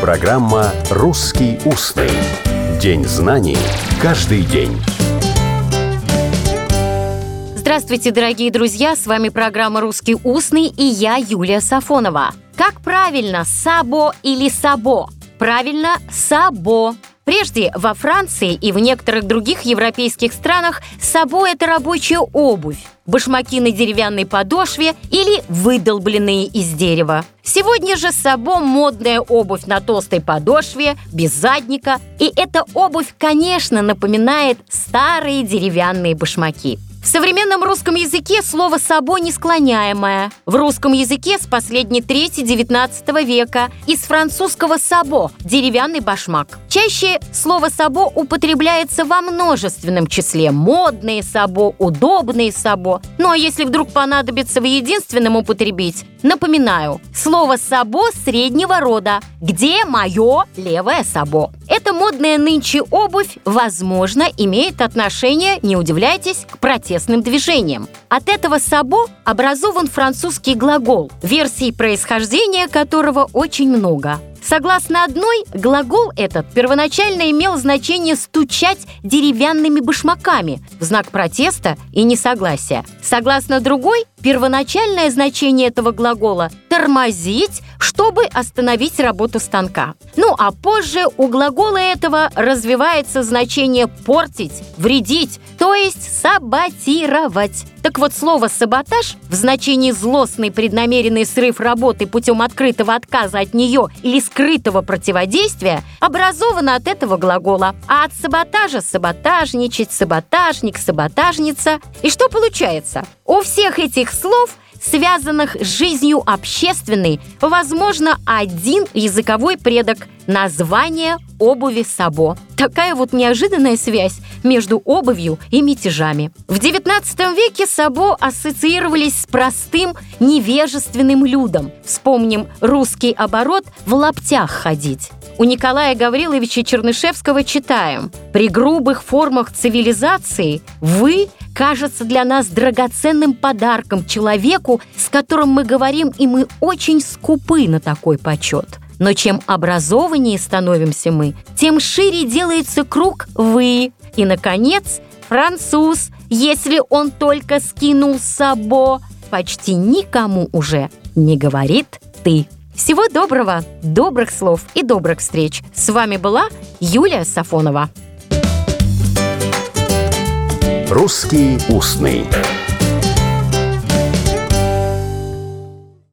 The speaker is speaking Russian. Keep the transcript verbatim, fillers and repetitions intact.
Программа «Русский устный». День знаний каждый день. Здравствуйте, дорогие друзья! С вами программа «Русский устный» и я, Юлия Сафонова. Как правильно, сабо или сабо? Правильно, сабо. Прежде во Франции и в некоторых других европейских странах сабо – это рабочая обувь, башмаки на деревянной подошве или выдолбленные из дерева. Сегодня же сабо – модная обувь на толстой подошве, без задника. И эта обувь, конечно, напоминает старые деревянные башмаки. В современном русском языке слово «сабо» несклоняемое. В русском языке с последней трети девятнадцатого века из французского «сабо» – деревянный башмак. Чаще слово «сабо» употребляется во множественном числе – модные сабо, удобные сабо. Ну а если вдруг понадобится в единственном употребить, напоминаю, слово «сабо» среднего рода. Где мое левое сабо? Эта модная нынче обувь, возможно, имеет отношение, не удивляйтесь, к протестным движениям. От этого сабо образован французский глагол, версий происхождения которого очень много. Согласно одной, глагол этот первоначально имел значение «стучать деревянными башмаками» в знак протеста и несогласия. Согласно другой, первоначальное значение этого глагола – «тормозить», чтобы остановить работу станка. Ну а позже у глагола этого развивается значение «портить», «вредить», то есть «саботировать». Так вот, слово «саботаж» в значении «злостный преднамеренный срыв работы путем открытого отказа от нее или скрытого противодействия» образовано от этого глагола. А от саботажа – саботажничать, саботажник, саботажница. И что получается? У всех этих слов, связанных с жизнью общественной, возможно, один языковой предок – название обуви сабо. Такая вот неожиданная связь между обувью и мятежами. В девятнадцатом веке сабо ассоциировались с простым, невежественным людом. Вспомним русский оборот «в лаптях ходить». У Николая Гавриловича Чернышевского читаем: «При грубых формах цивилизации вы кажется для нас драгоценным подарком человеку, с которым мы говорим, и мы очень скупы на такой почет. Но чем образованнее становимся мы, тем шире делается круг «вы». И, наконец, француз, если он только скинул сабо, почти никому уже не говорит «ты». Всего доброго, добрых слов и добрых встреч. С вами была Юлия Сафонова. «Русский устный».